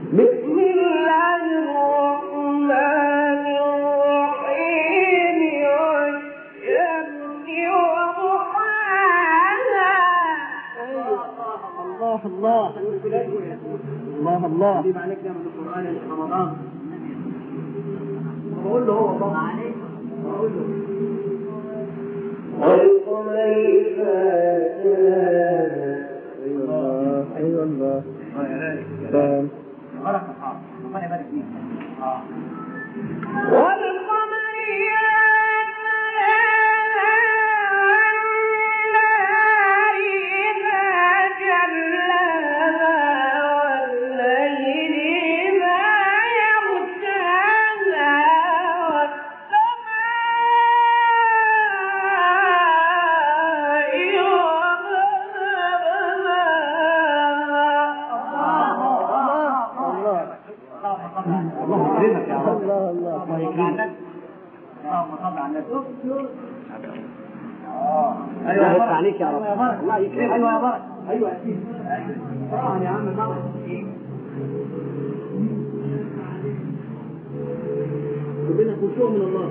بسم الله الرحمن الرحيم والشمس وضحاها. الله الله الله الله. دي معنى كده من القرآن رمضان. بقول له هو الله عليك. بقول له والقمر إذا ايوه الله. يا ريت. تمام. بارك الله. ربنا يبارك فيك. والقمر إذا والنهار إذا جلاها والليل إذا يغشاها والسماء الله يكرمك يا رب. الله الله. الله يكرمك. اللهم صل على النبي. الله يفتح عليك يا رب. الله يكرمك. ايوه يا بركه. ايوه يا سيدي. طبعا يا عم طبعا. ربنا خشوع من الله.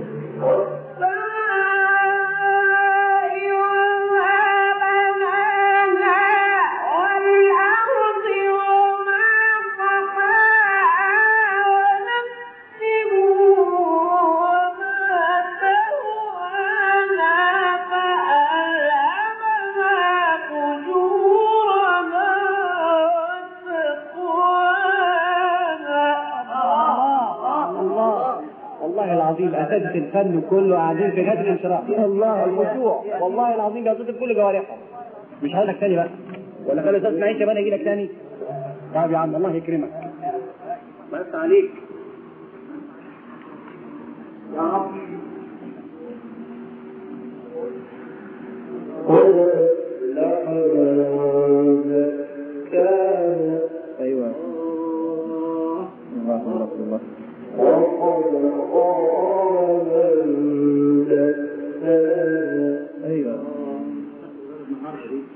والله العظيم أساتذة الفن كله قاعدين في غاية الانشراح. الله الخشوع. والله العظيم بيصدق كل جوارحهم. مش هقول لك تاني بقى ولا خلي أستاذ اسماعيل كمان يجي لك تاني. طيب يا عم الله يكرمك. الله يفتح عليك يا رب. ايوه الله الله الله. ايوه